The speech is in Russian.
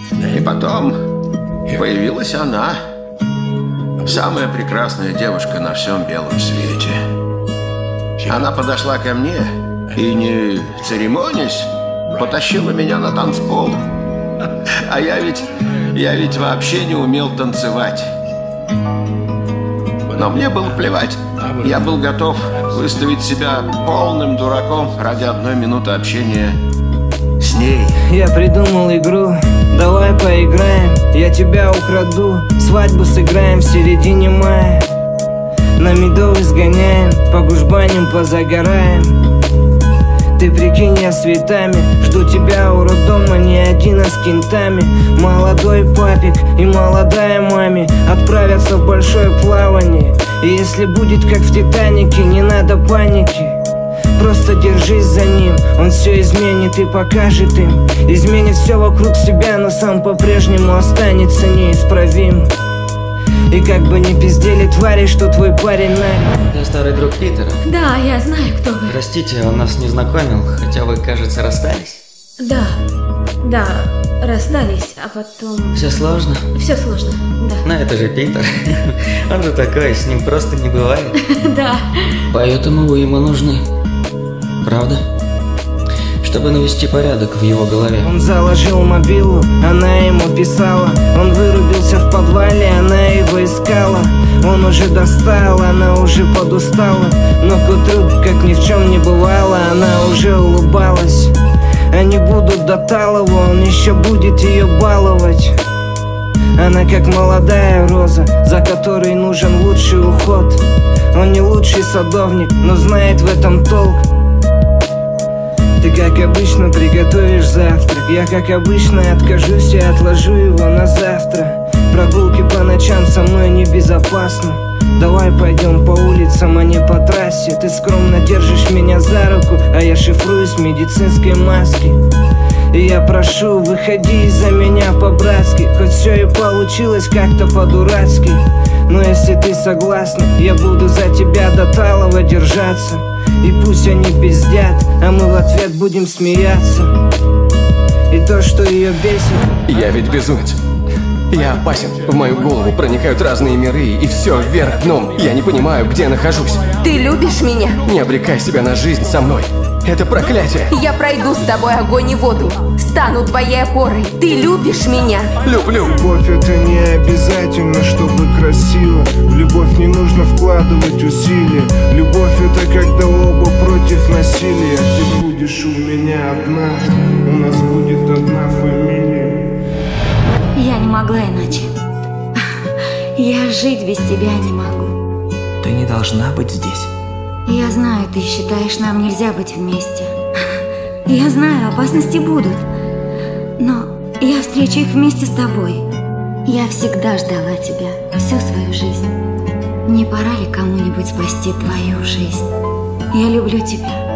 И потом появилась она. Самая прекрасная девушка на всем белом свете. Она подошла ко мне и, не церемонясь, потащила меня на танцпол. А я ведь вообще не умел танцевать. Но мне было плевать. Я был готов выставить себя полным дураком ради одной минуты общения с ней. Я придумал игру, давай поиграем. Я тебя украду, свадьбу сыграем в середине мая. На медовый сгоняем, по гужбаням позагораем. Ты прикинь, я с цветами жду тебя у роддома, не один, а с кентами. Молодой папик и молодая маме отправятся в большое плавание. И если будет как в Титанике, не надо паники. Просто держись за ним, он все изменит и покажет им. Изменит все вокруг себя, но сам по-прежнему останется неисправим. И как бы не пиздели твари, что твой парень Нарик. Я старый друг Питера. Да, я знаю, кто вы. Простите, он нас не знакомил, хотя вы, кажется, расстались. Да, расстались, а потом... Все сложно? Все сложно, да. Но это же Питер. Он же такой, с ним просто не бывает. Да. Поэтому вы ему нужны. Правда? Чтобы навести порядок в его голове. Он заложил мобилу, она ему писала. Он вырубился в подвале, она его искала. Он уже достал, она уже подустала. Но к утру, как ни в чем не бывало, она уже улыбалась. Они будут до талого, он еще будет ее баловать. Она как молодая роза, за которой нужен лучший уход. Он не лучший садовник, но знает в этом толк. Ты как обычно приготовишь завтрак. Я как обычно откажусь и отложу его на завтра. Прогулки по ночам со мной небезопасно. Давай пойдем по улицам, а не по трассе. Ты скромно держишь меня за руку, а я шифруюсь в медицинской маске. И я прошу, выходи из-за меня по-братски. Хоть все и получилось как-то по-дурацки, но если ты согласна, я буду за тебя до талого держаться. И пусть они пиздят, а мы в ответ будем смеяться. И то, что ее бесит. Я ведь безумец. Я опасен. В мою голову проникают разные миры, и все вверх дном. Я не понимаю, где я нахожусь. Ты любишь меня? Не обрекай себя на жизнь со мной. Это проклятие. Я пройду с тобой огонь и воду. Стану твоей опорой. Ты любишь меня? Люблю. Любовь — это не обязательно, чтобы красиво. В любовь не нужно вкладывать усилия. Любовь — это когда оба против насилия. Ты будешь у меня одна, у нас будет одна фамилия. Я не могла иначе. Я жить без тебя не могу. Ты не должна быть здесь. Я знаю, ты считаешь, нам нельзя быть вместе. Я знаю, опасности будут. Но я встречу их вместе с тобой. Я всегда ждала тебя всю свою жизнь. Не пора ли кому-нибудь спасти твою жизнь? Я люблю тебя.